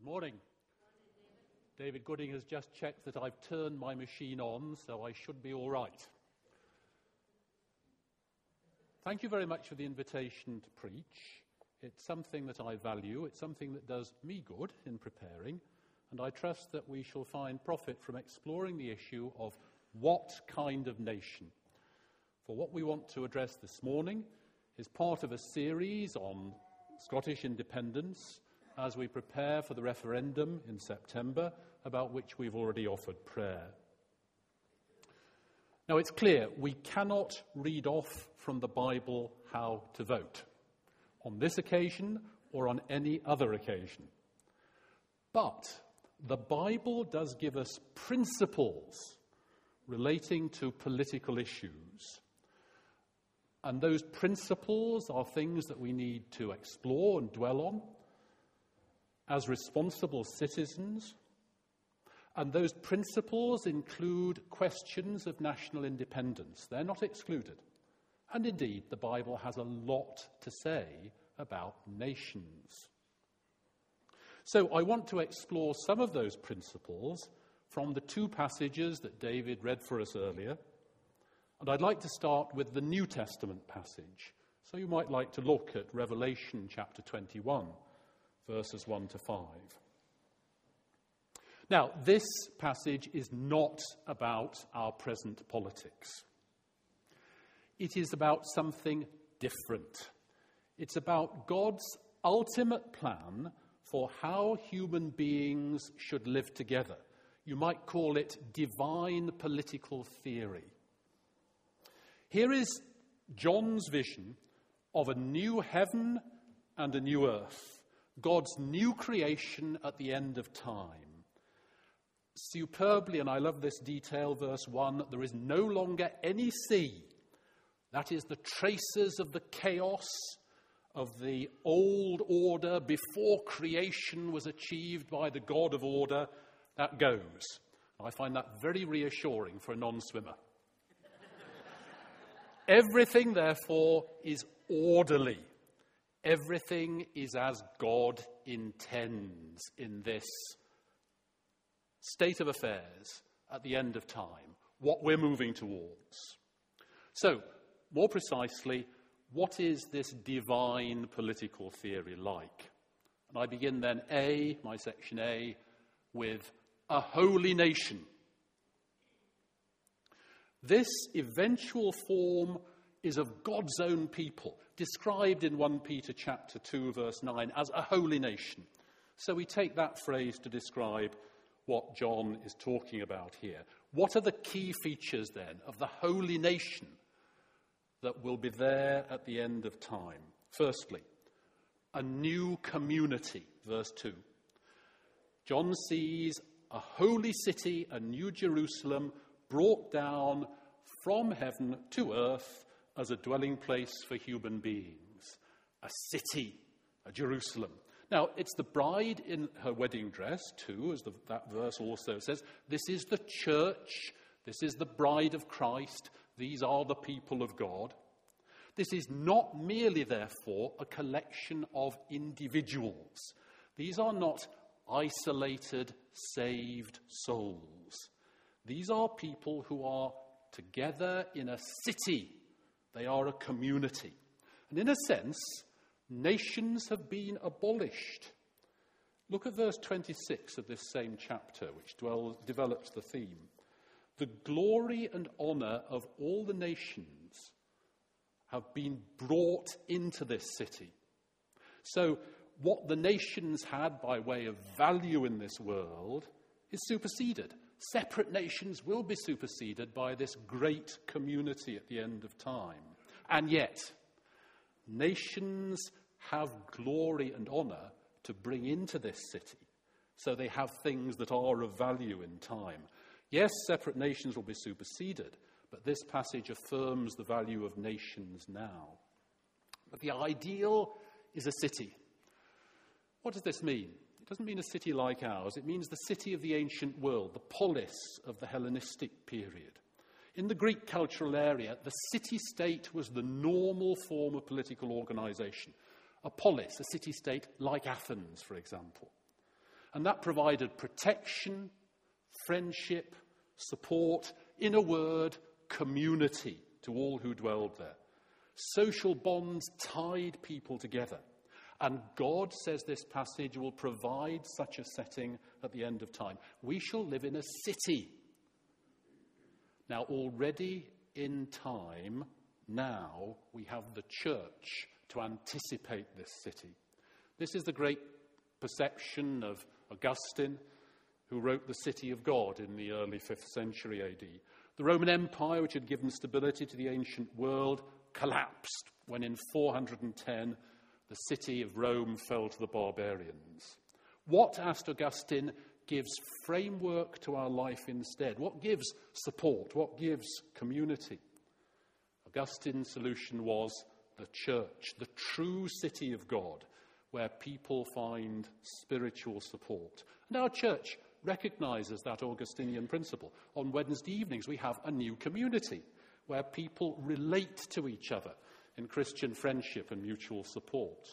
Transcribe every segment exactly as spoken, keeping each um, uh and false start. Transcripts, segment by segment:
Good morning. David Gooding has just checked that I've turned my machine on, so I should be all right. Thank you very much for the invitation to preach. It's something that I value. It's something that does me good in preparing, and I trust that we shall find profit from exploring the issue of what kind of nation. For what we want to address this morning is part of a series on Scottish independence as we prepare for the referendum in September, about which we've already offered prayer. Now, it's clear we cannot read off from the Bible how to vote, on this occasion or on any other occasion. But the Bible does give us principles relating to political issues. And those principles are things that we need to explore and dwell on as responsible citizens. And those principles include questions of national independence. They're not excluded. And indeed, the Bible has a lot to say about nations. So I want to explore some of those principles from the two passages that David read for us earlier. And I'd like to start with the New Testament passage. So you might like to look at Revelation chapter twenty-one, verses one to five. Now, this passage is not about our present politics. It is about something different. It's about God's ultimate plan for how human beings should live together. You might call it divine political theory. Here is John's vision of a new heaven and a new earth, God's new creation at the end of time. Superbly, and I love this detail, verse one, there is no longer any sea. That is the traces of the chaos of the old order before creation was achieved by the God of order. That goes. I find that very reassuring for a non-swimmer. Everything, therefore, is orderly. Everything is as God intends in this state of affairs at the end of time, what we're moving towards. So, more precisely, what is this divine political theory like? And I begin then A, my section A, with a holy nation. This eventual form is of God's own people, described in First Peter chapter two, verse nine, as a holy nation. So we take that phrase to describe what John is talking about here. What are the key features then of the holy nation that will be there at the end of time? Firstly, a new community, verse two. John sees a holy city, a new Jerusalem, brought down from heaven to earth as a dwelling place for human beings. A city, a Jerusalem. Now, it's the bride in her wedding dress, too, as the, that verse also says. This is the church. This is the bride of Christ. These are the people of God. This is not merely, therefore, a collection of individuals. These are not isolated, saved souls. These are people who are together in a city. They are a community. And in a sense, nations have been abolished. Look at verse twenty-six of this same chapter, which dwells, develops the theme. The glory and honor of all the nations have been brought into this city. So what the nations had by way of value in this world is superseded. Separate nations will be superseded by this great community at the end of time. And yet, nations have glory and honor to bring into this city. So they have things that are of value in time. Yes, separate nations will be superseded, but this passage affirms the value of nations now. But the ideal is a city. What does this mean? It doesn't mean a city like ours. It means the city of the ancient world, the polis of the Hellenistic period. In the Greek cultural area, the city-state was the normal form of political organization. A polis, a city-state like Athens, for example. And that provided protection, friendship, support, in a word, community to all who dwelled there. Social bonds tied people together. And God, says this passage, will provide such a setting at the end of time. We shall live in a city. Now, already in time, now we have the church to anticipate this city. This is the great perception of Augustine, who wrote The City of God in the early fifth century A D. The Roman Empire, which had given stability to the ancient world, collapsed when in four hundred ten the city of Rome fell to the barbarians. What, asked Augustine, gives framework to our life instead? What gives support? What gives community? Augustine's solution was the church, the true city of God, where people find spiritual support. And our church recognizes that Augustinian principle. On Wednesday evenings, we have a new community where people relate to each other in Christian friendship and mutual support.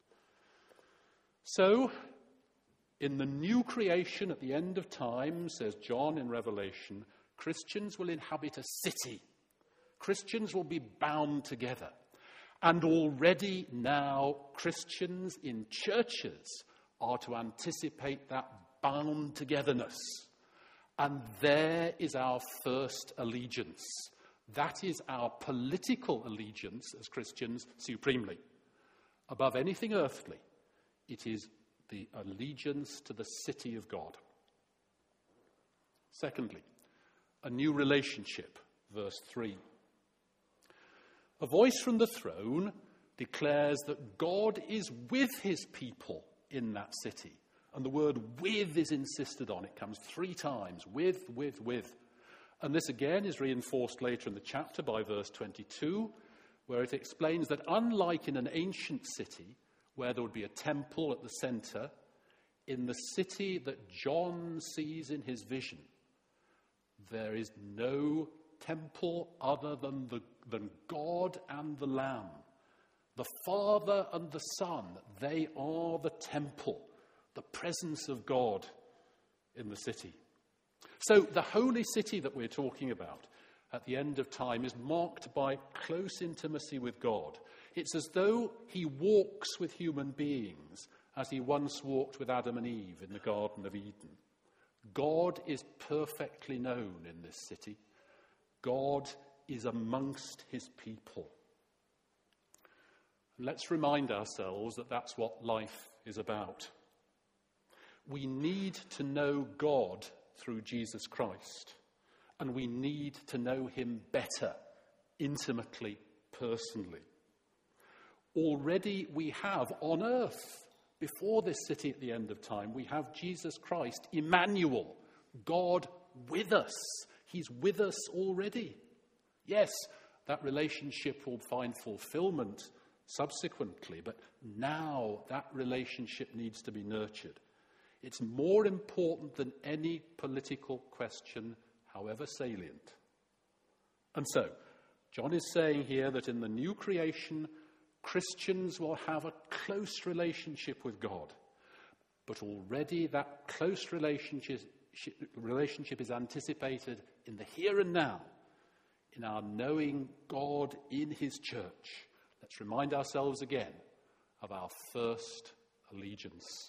So, in the new creation at the end of time, says John in Revelation, Christians will inhabit a city. Christians will be bound together. And already now, Christians in churches are to anticipate that bound togetherness. And there is our first allegiance. That is our political allegiance as Christians supremely. Above anything earthly, it is the allegiance to the city of God. Secondly, a new relationship, verse three. A voice from the throne declares that God is with his people in that city. And the word with is insisted on. It comes three times. With, with, with. And this again is reinforced later in the chapter by verse twenty-two, where it explains that unlike in an ancient city, where there would be a temple at the center, in the city that John sees in his vision, there is no temple other than, the, than God and the Lamb. The Father and the Son, they are the temple, the presence of God in the city. So the holy city that we're talking about at the end of time is marked by close intimacy with God. It's as though he walks with human beings as he once walked with Adam and Eve in the Garden of Eden. God is perfectly known in this city. God is amongst his people. And let's remind ourselves that that's what life is about. We need to know God through Jesus Christ, and we need to know him better, intimately, personally. Already we have on earth, before this city at the end of time, we have Jesus Christ, Emmanuel, God with us. He's with us already. Yes, that relationship will find fulfillment subsequently, but now that relationship needs to be nurtured. It's more important than any political question, however salient. And so, John is saying here that in the new creation, Christians will have a close relationship with God. But already that close relationship, relationship is anticipated in the here and now, in our knowing God in his church. Let's remind ourselves again of our first allegiance.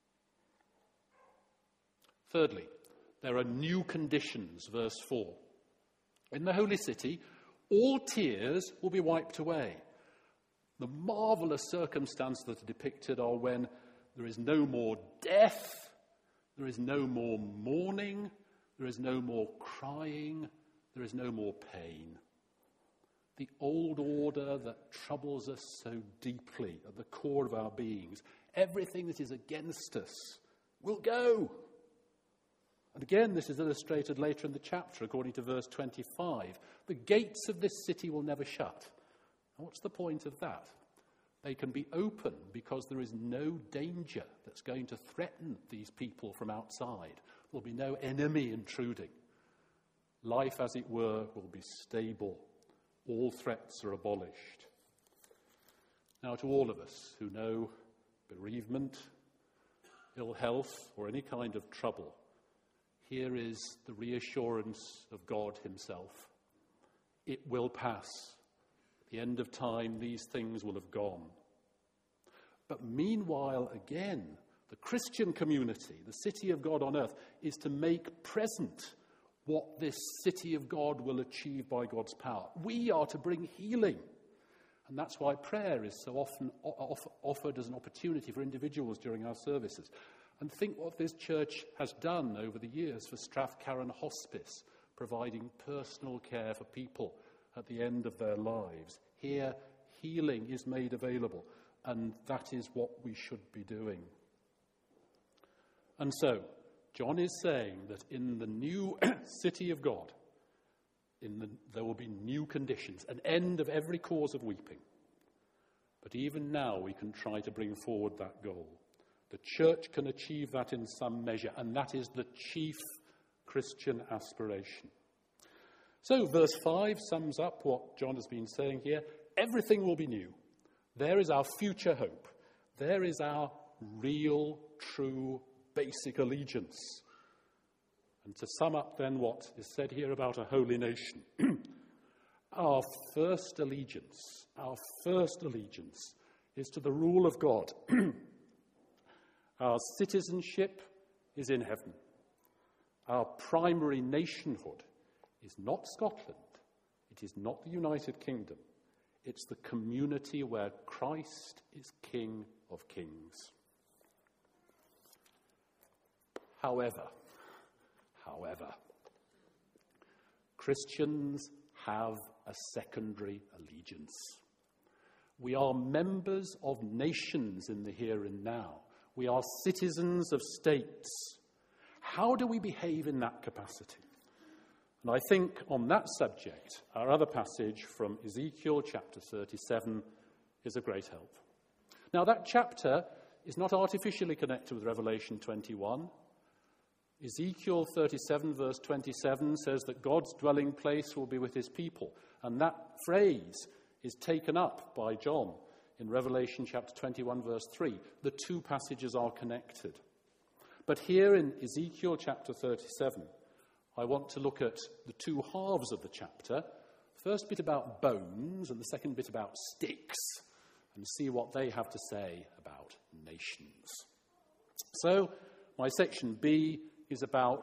Thirdly, there are new conditions, verse four. In the holy city, all tears will be wiped away. The marvelous circumstances that are depicted are when there is no more death, there is no more mourning, there is no more crying, there is no more pain. The old order that troubles us so deeply at the core of our beings, everything that is against us will go. And again, this is illustrated later in the chapter, according to verse twenty-five. The gates of this city will never shut. And what's the point of that? They can be open because there is no danger that's going to threaten these people from outside. There'll be no enemy intruding. Life, as it were, will be stable. All threats are abolished. Now, to all of us who know bereavement, ill health, or any kind of trouble, here is the reassurance of God himself. It will pass. At the end of time, these things will have gone. But meanwhile, again, the Christian community, the city of God on earth, is to make present what this city of God will achieve by God's power. We are to bring healing. And that's why prayer is so often off- offered as an opportunity for individuals during our services. And think what this church has done over the years for Strathcarron Hospice, providing personal care for people at the end of their lives. Here, healing is made available, and that is what we should be doing. And so, John is saying that in the new city of God, in the, there will be new conditions, an end of every cause of weeping. But even now we can try to bring forward that goal. The church can achieve that in some measure, and that is the chief Christian aspiration. So verse five sums up what John has been saying here. Everything will be new. There is our future hope. There is our real, true, basic allegiance. And to sum up then what is said here about a holy nation, our first allegiance, our first allegiance is to the rule of God. Our citizenship is in heaven. Our primary nationhood is not Scotland. It is not the United Kingdom. It's the community where Christ is King of Kings. However, however, Christians have a secondary allegiance. We are members of nations in the here and now. We are citizens of states. How do we behave in that capacity? And I think on that subject, our other passage from Ezekiel chapter thirty-seven is a great help. Now, that chapter is not artificially connected with Revelation twenty-one. Ezekiel thirty-seven, verse twenty-seven, says that God's dwelling place will be with his people. And that phrase is taken up by John in Revelation chapter twenty-one, verse three. The two passages are connected. But here in Ezekiel chapter thirty-seven, I want to look at the two halves of the chapter. First bit about bones and the second bit about sticks, and see what they have to say about nations. So, my section B is about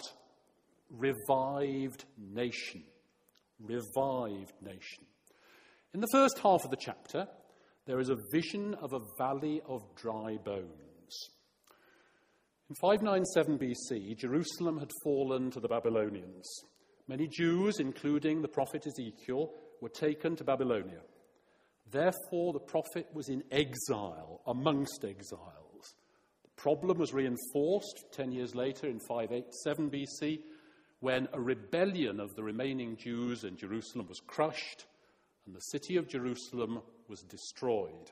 revived nation. Revived nation. In the first half of the chapter, there is a vision of a valley of dry bones. In five ninety-seven B C, Jerusalem had fallen to the Babylonians. Many Jews, including the prophet Ezekiel, were taken to Babylonia. Therefore, the prophet was in exile amongst exiles. The problem was reinforced ten years later in five eighty-seven B C, when a rebellion of the remaining Jews in Jerusalem was crushed and the city of Jerusalem was destroyed.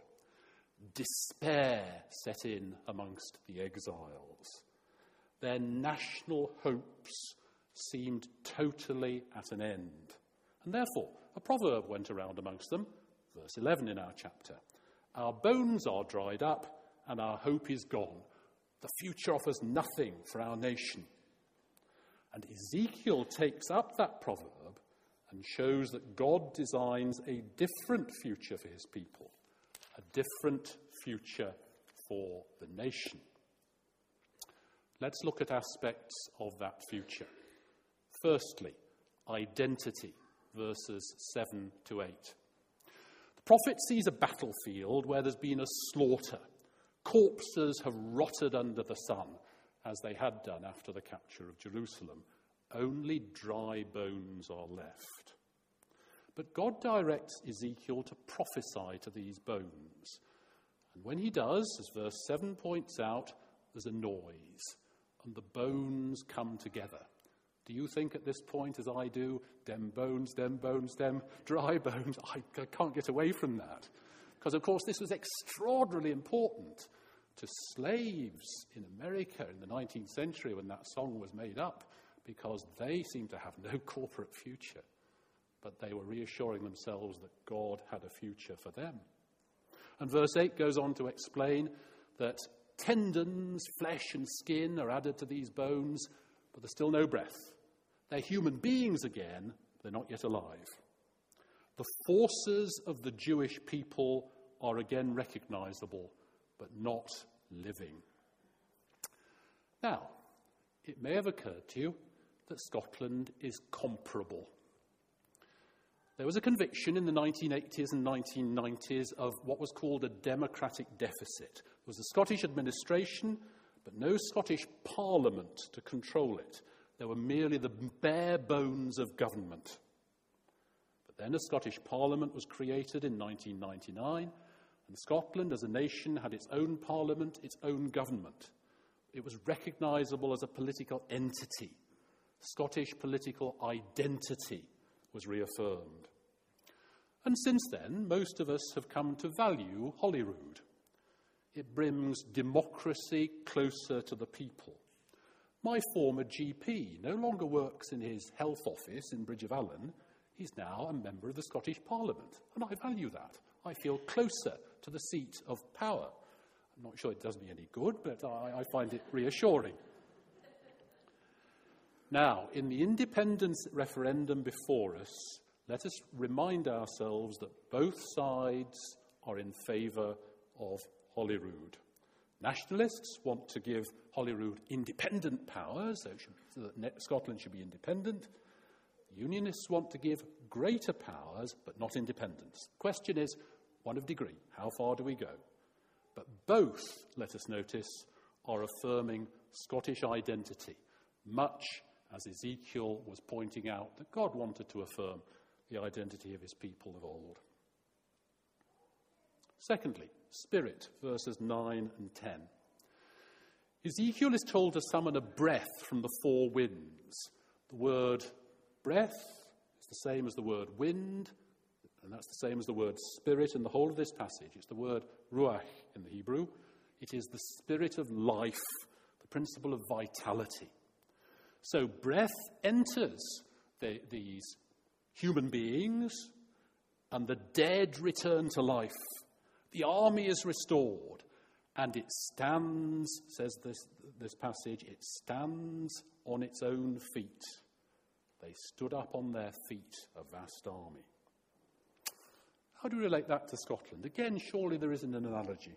Despair set in amongst the exiles. Their national hopes seemed totally at an end. And therefore, a proverb went around amongst them, verse eleven in our chapter. Our bones are dried up and our hope is gone. The future offers nothing for our nation. And Ezekiel takes up that proverb and shows that God designs a different future for his people. A different future for the nation. Let's look at aspects of that future. Firstly, identity, verses seven to eight. The prophet sees a battlefield where there's been a slaughter. Corpses have rotted under the sun, as they had done after the capture of Jerusalem. Only dry bones are left. But God directs Ezekiel to prophesy to these bones. And when he does, as verse seven points out, there's a noise, and the bones come together. Do you think at this point, as I do, dem bones, dem bones, dem dry bones? I, I can't get away from that. Because, of course, this was extraordinarily important to slaves in America in the nineteenth century when that song was made up, because they seemed to have no corporate future. But they were reassuring themselves that God had a future for them. And verse eight goes on to explain that tendons, flesh and skin are added to these bones, but there's still no breath. They're human beings again, they're not yet alive. The forces of the Jewish people are again recognizable, but not living. Now, it may have occurred to you that Scotland is comparable. There was a conviction in the nineteen eighties and nineteen nineties of what was called a democratic deficit. There was a Scottish administration, but no Scottish parliament to control it. There were merely the bare bones of government. But then a Scottish parliament was created in nineteen ninety-nine, and Scotland as a nation had its own parliament, its own government. It was recognisable as a political entity. Scottish political identity was reaffirmed. And since then, most of us have come to value Holyrood. It brings democracy closer to the people. My former G P no longer works in his health office in Bridge of Allen. He's now a member of the Scottish Parliament, and I value that. I feel closer to the seat of power. I'm not sure it does me any good, but I, I find it reassuring. Now, in the independence referendum before us, let us remind ourselves that both sides are in favour of Holyrood. Nationalists want to give Holyrood independent powers, so, should, so that Scotland should be independent. Unionists want to give greater powers, but not independence. The question is one of degree. How far do we go? But both, let us notice, are affirming Scottish identity, much as Ezekiel was pointing out that God wanted to affirm the identity of his people of old. Secondly, spirit, verses nine and ten. Ezekiel is told to summon a breath from the four winds. The word breath is the same as the word wind, and that's the same as the word spirit in the whole of this passage. It's the word ruach in the Hebrew. It is the spirit of life, the principle of vitality. So breath enters the, these human beings, and the dead return to life. The army is restored, and it stands, says this, this passage, it stands on its own feet. They stood up on their feet, a vast army. How do we relate that to Scotland? Again, surely there isn't an analogy.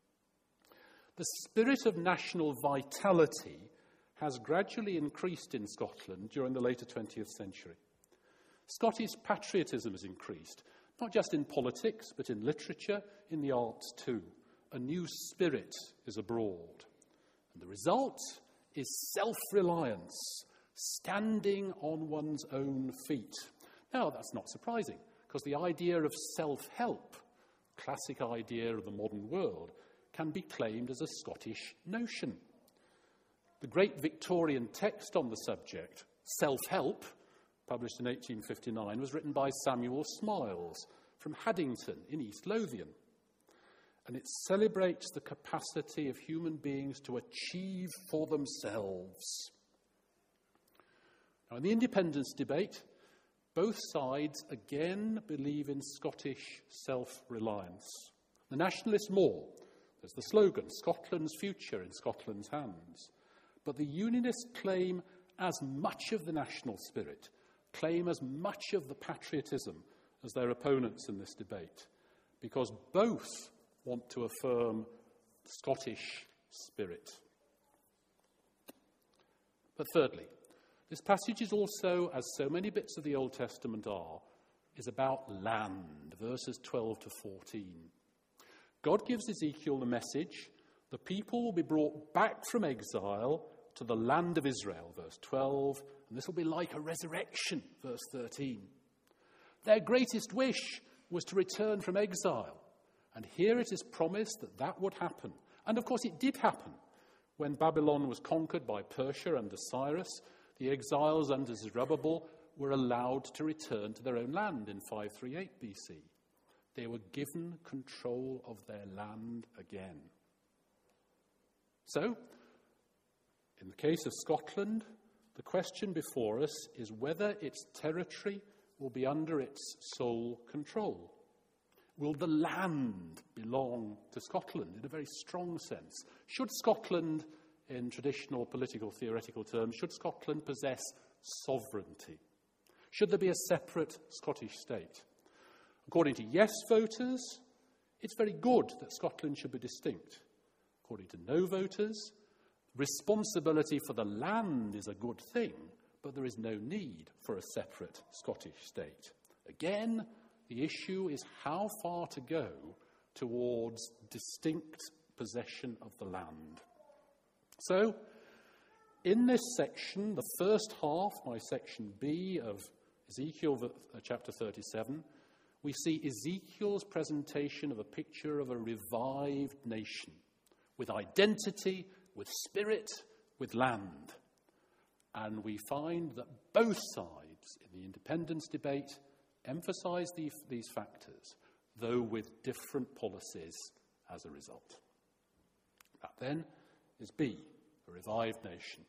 The spirit of national vitality has gradually increased in Scotland during the later twentieth century. Scottish patriotism has increased, not just in politics, but in literature, in the arts too. A new spirit is abroad. And the result is self-reliance, standing on one's own feet. Now, that's not surprising, because the idea of self-help, classic idea of the modern world, can be claimed as a Scottish notion. The great Victorian text on the subject, Self-Help, published in eighteen fifty-nine, was written by Samuel Smiles from Haddington in East Lothian. And it celebrates the capacity of human beings to achieve for themselves. Now, in the independence debate, both sides again believe in Scottish self-reliance. The nationalists more. There's the slogan, Scotland's future in Scotland's hands. But the unionists claim as much of the national spirit, claim as much of the patriotism as their opponents in this debate, because both want to affirm Scottish spirit. But thirdly, this passage is also, as so many bits of the Old Testament are, is about land, verses twelve to fourteen. God gives Ezekiel the message, the people will be brought back from exile to the land of Israel, verse twelve, and this will be like a resurrection, verse thirteen. Their greatest wish was to return from exile, and here it is promised that that would happen. And of course it did happen. When Babylon was conquered by Persia under Cyrus, the exiles under Zerubbabel were allowed to return to their own land in five thirty-eight B C. They were given control of their land again. So, in the case of Scotland, the question before us is whether its territory will be under its sole control. Will the land belong to Scotland in a very strong sense? Should Scotland, in traditional political theoretical terms, should Scotland possess sovereignty? Should there be a separate Scottish state? According to yes voters, it's very good that Scotland should be distinct. According to no voters, responsibility for the land is a good thing, but there is no need for a separate Scottish state. Again, the issue is how far to go towards distinct possession of the land. So, in this section, the first half, my section B of Ezekiel chapter thirty-seven, we see Ezekiel's presentation of a picture of a revived nation with identity, with spirit, with land. And we find that both sides in the independence debate emphasize the, these factors, though with different policies as a result. That then is B, a revived nation.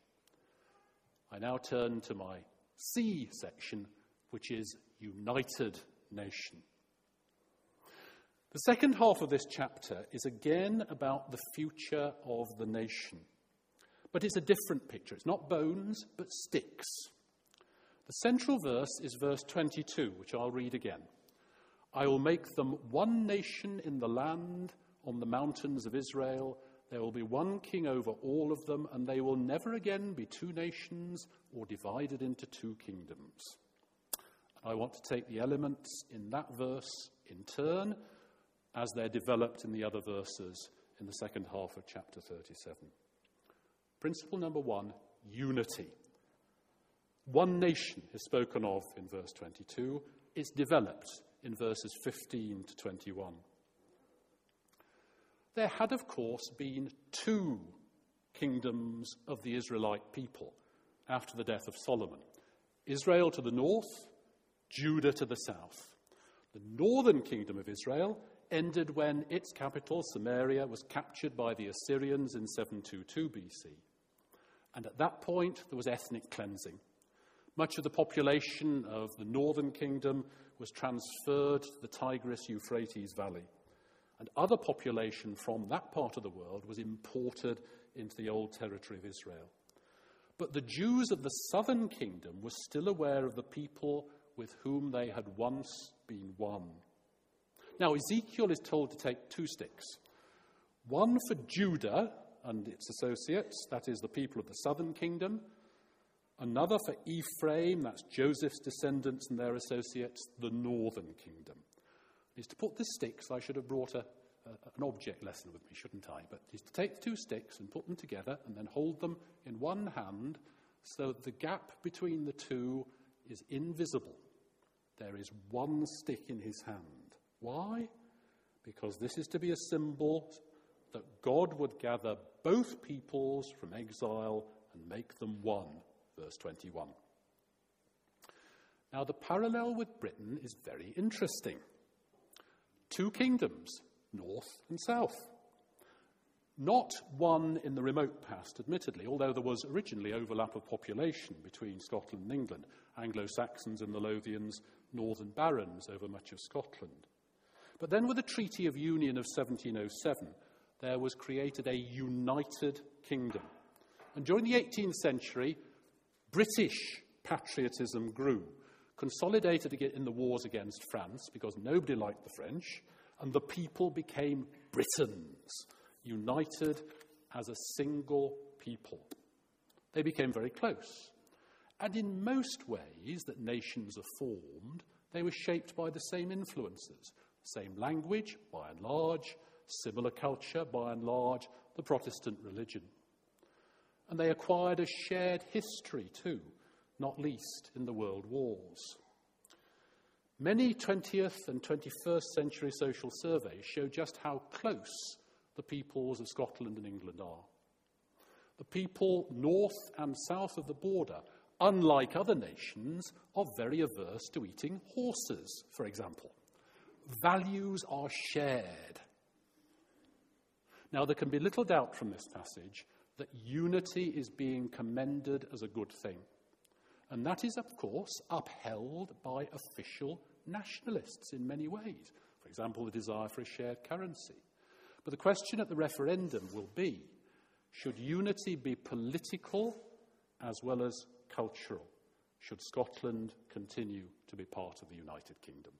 I now turn to my C section, which is united nation. The second half of this chapter is again about the future of the nation. But it's a different picture. It's not bones, but sticks. The central verse is verse twenty-two, which I'll read again. I will make them one nation in the land on the mountains of Israel. There will be one king over all of them, and they will never again be two nations or divided into two kingdoms. And I want to take the elements in that verse in turn as they're developed in the other verses in the second half of chapter thirty-seven. Principle number one, unity. One nation is spoken of in verse twenty-two. It's developed in verses fifteen to twenty-one. There had, of course, been two kingdoms of the Israelite people after the death of Solomon. Israel to the north, Judah to the south. The northern kingdom of Israel ended when its capital, Samaria, was captured by the Assyrians in seven twenty-two B C. And at that point, there was ethnic cleansing. Much of the population of the northern kingdom was transferred to the Tigris-Euphrates Valley. And other population from that part of the world was imported into the old territory of Israel. But the Jews of the southern kingdom were still aware of the people with whom they had once been one. Now, Ezekiel is told to take two sticks. One for Judah and its associates, that is the people of the southern kingdom. Another for Ephraim, that's Joseph's descendants and their associates, the northern kingdom. Is to put the sticks, I should have brought a, a, an object lesson with me, shouldn't I? But is to take the two sticks and put them together and then hold them in one hand so that the gap between the two is invisible. There is one stick in his hand. Why? Because this is to be a symbol that God would gather both peoples from exile and make them one. Verse twenty-one. Now, the parallel with Britain is very interesting. Two kingdoms, north and south. Not one in the remote past, admittedly, although there was originally overlap of population between Scotland and England, Anglo-Saxons and the Lothians, northern barons over much of Scotland. But then with the Treaty of Union of seventeen oh seven, there was created a united kingdom. And during the eighteenth century, British patriotism grew, consolidated in the wars against France because nobody liked the French, and the people became Britons, united as a single people. They became very close. And in most ways that nations are formed, they were shaped by the same influences. Same language, by and large, similar culture, by and large, the Protestant religion. And they acquired a shared history too, not least in the world wars. Many twentieth and twenty-first century social surveys show just how close the peoples of Scotland and England are. The people north and south of the border, unlike other nations, are very averse to eating horses, for example. Values are shared. Now, there can be little doubt from this passage that unity is being commended as a good thing. And that is, of course, upheld by official nationalists in many ways. For example, the desire for a shared currency. But the question at the referendum will be, should unity be political as well as cultural? Should Scotland continue to be part of the United Kingdom?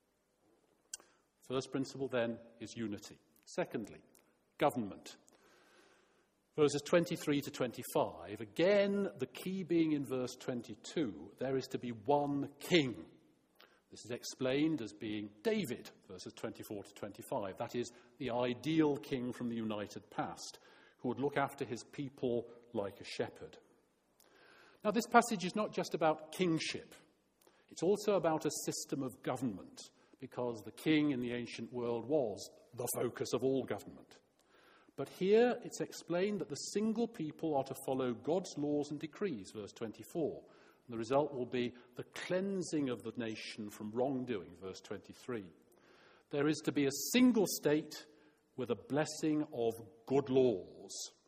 First principle, then, is unity. Secondly, government. Verses twenty-three to twenty-five, again, the key being in verse twenty-two, there is to be one king. This is explained as being David, verses twenty-four to twenty-five. That is, the ideal king from the united past, who would look after his people like a shepherd. Now, this passage is not just about kingship. It's also about a system of government, because the king in the ancient world was the focus of all government. But here it's explained that the single people are to follow God's laws and decrees, verse twenty-four. And the result will be the cleansing of the nation from wrongdoing, verse twenty-three. There is to be a single state with a blessing of good laws.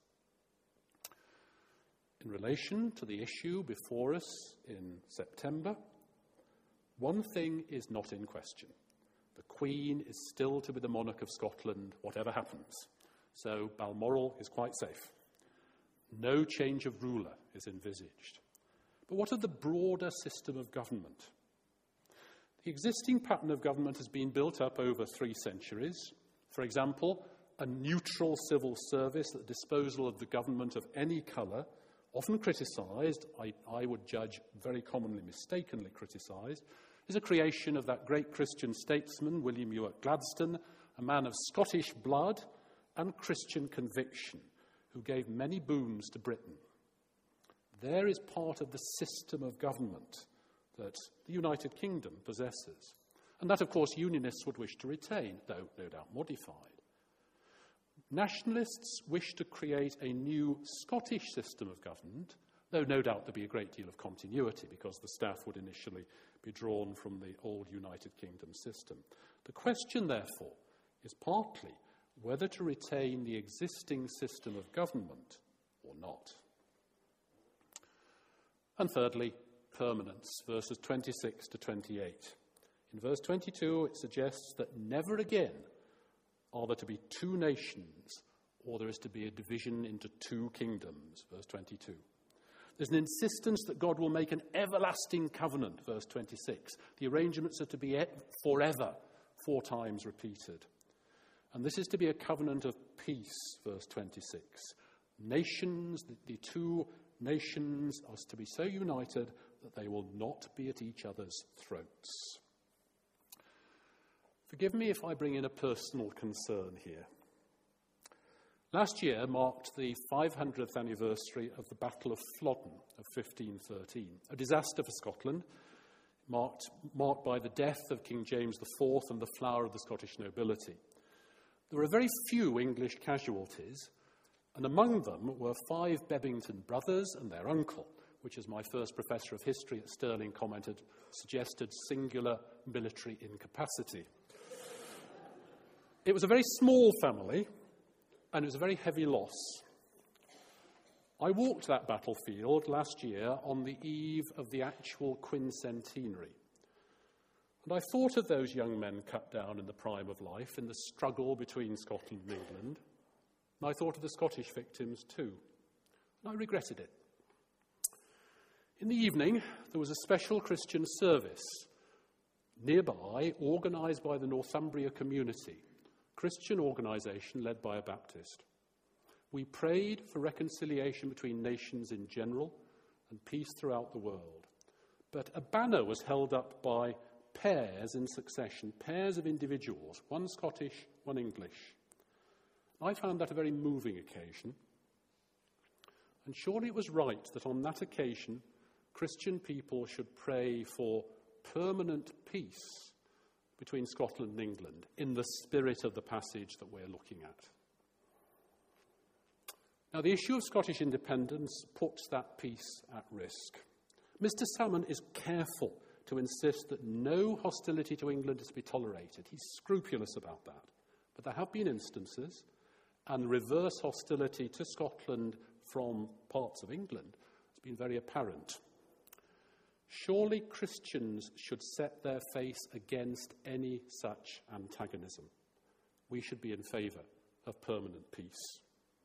In relation to the issue before us in September, one thing is not in question. The Queen is still to be the monarch of Scotland, whatever happens. So Balmoral is quite safe. No change of ruler is envisaged. But what of the broader system of government? The existing pattern of government has been built up over three centuries. For example, a neutral civil service at the disposal of the government of any colour, often criticised, I, I would judge very commonly mistakenly criticised, is a creation of that great Christian statesman, William Ewart Gladstone, a man of Scottish blood and Christian conviction, who gave many boons to Britain. There is part of the system of government that the United Kingdom possesses. And that, of course, Unionists would wish to retain, though no doubt modified. Nationalists wish to create a new Scottish system of government, though no doubt there'd be a great deal of continuity because the staff would initially be drawn from the old United Kingdom system. The question, therefore, is partly whether to retain the existing system of government or not. And thirdly, permanence, verses twenty-six to twenty-eight. In verse twenty-two, it suggests that never again are there to be two nations, or there is to be a division into two kingdoms, verse twenty-two. There's an insistence that God will make an everlasting covenant, verse twenty-six. The arrangements are to be forever, four times repeated. And this is to be a covenant of peace, verse twenty-six. Nations, the, the two nations are to be so united that they will not be at each other's throats. Forgive me if I bring in a personal concern here. Last year marked the five hundredth anniversary of the Battle of Flodden of fifteen thirteen, a disaster for Scotland, marked, marked by the death of King James the Fourth and the flower of the Scottish nobility. There were very few English casualties, and among them were five Bebington brothers and their uncle, which, as my first professor of history at Stirling commented, suggested singular military incapacity. It was a very small family, and it was a very heavy loss. I walked that battlefield last year on the eve of the actual quincentenary. And I thought of those young men cut down in the prime of life in the struggle between Scotland and England. And I thought of the Scottish victims too. And I regretted it. In the evening, there was a special Christian service nearby, organised by the Northumbria community, Christian organisation led by a Baptist. We prayed for reconciliation between nations in general and peace throughout the world. But a banner was held up by pairs in succession, pairs of individuals, one Scottish, one English. I found that a very moving occasion. And surely it was right that on that occasion, Christian people should pray for permanent peace between Scotland and England in the spirit of the passage that we're looking at. Now, the issue of Scottish independence puts that peace at risk. Mister Salmon is careful to insist that no hostility to England is to be tolerated. He's scrupulous about that. But there have been instances, and reverse hostility to Scotland from parts of England has been very apparent. Surely Christians should set their face against any such antagonism. We should be in favour of permanent peace.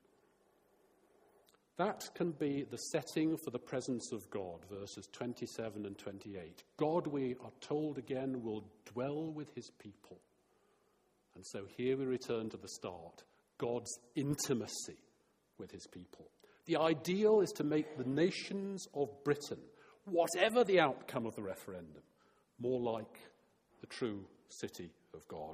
That can be the setting for the presence of God, verses twenty-seven and twenty-eight. God, we are told again, will dwell with his people. And so here we return to the start, God's intimacy with his people. The ideal is to make the nations of Britain, whatever the outcome of the referendum, more like the true city of God.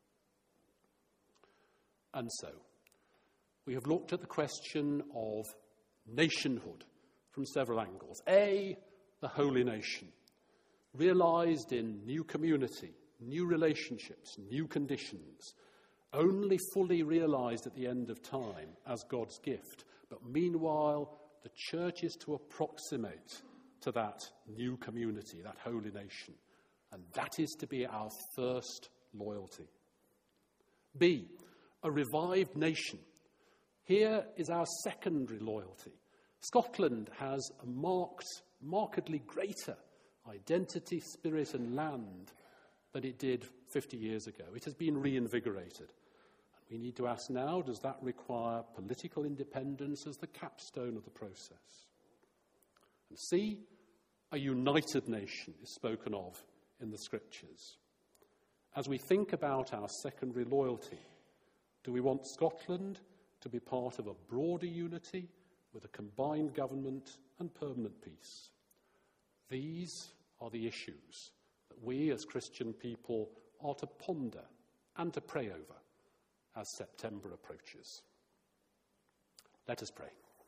And so, we have looked at the question of nationhood from several angles. A, the holy nation, realised in new community, new relationships, new conditions, only fully realised at the end of time as God's gift. But meanwhile, the church is to approximate to that new community, that holy nation. And that is to be our first loyalty. B, a revived nation. Here is our secondary loyalty. Scotland has a marked, markedly greater identity, spirit and land than it did fifty years ago. It has been reinvigorated. And we need to ask now, does that require political independence as the capstone of the process? And C, a united nation is spoken of in the scriptures. As we think about our secondary loyalty, do we want Scotland to be part of a broader unity with a combined government and permanent peace? These are the issues that we as Christian people are to ponder and to pray over as September approaches. Let us pray.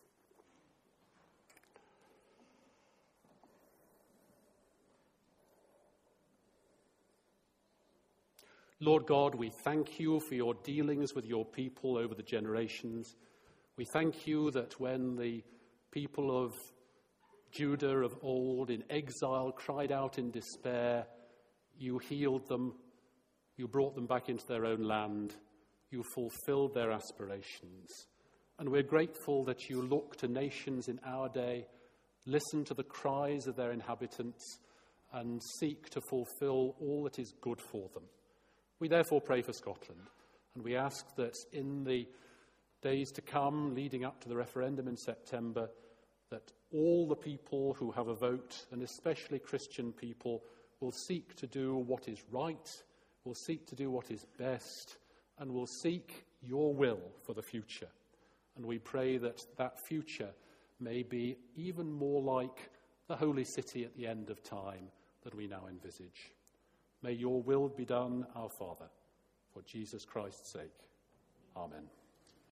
Lord God, we thank you for your dealings with your people over the generations. We thank you that when the people of Judah of old in exile cried out in despair, you healed them, you brought them back into their own land, you fulfilled their aspirations. And we're grateful that you look to nations in our day, listen to the cries of their inhabitants, and seek to fulfill all that is good for them. We therefore pray for Scotland, and we ask that in the days to come, leading up to the referendum in September, that all the people who have a vote, and especially Christian people, will seek to do what is right, will seek to do what is best, and will seek your will for the future. And we pray that that future may be even more like the holy city at the end of time than we now envisage. May your will be done, our Father, for Jesus Christ's sake. Amen.